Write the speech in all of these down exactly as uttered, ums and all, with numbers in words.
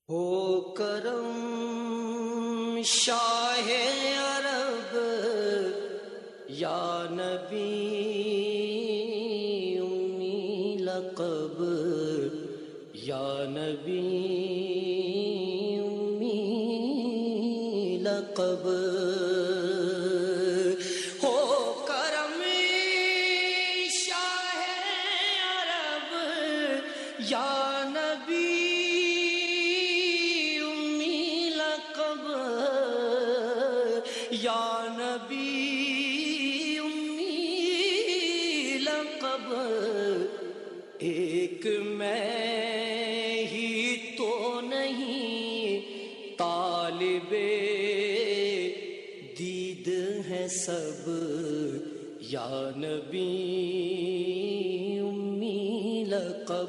ہو کرم شاہ عرب یا نبی امی لقب یا نبی امی لقب ہو کرم شاہ عرب یا نبی یا نبی امی لقب ایک میں ہی تو نہیں طالب دید ہے سب یا نبی امی لقب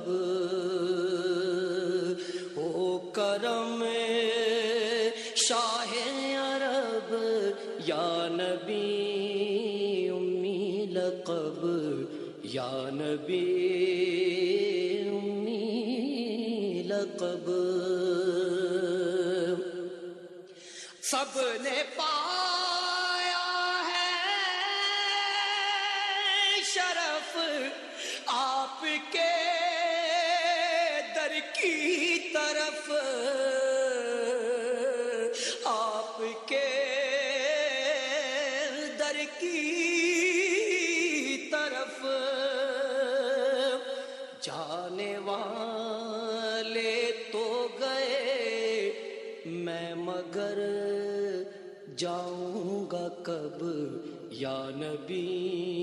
او کرم شاہ عرب یا نبی امی لقب یا نبی امی لقب سب نے پایا ہے شرف آپ کے در کی طرف آپ کے در کی طرف جانے والے تو گئے میں مگر جاؤں گا کب یا نبی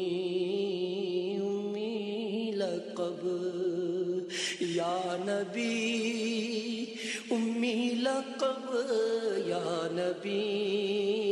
امی لقب یا نبی امی لقب یا نبی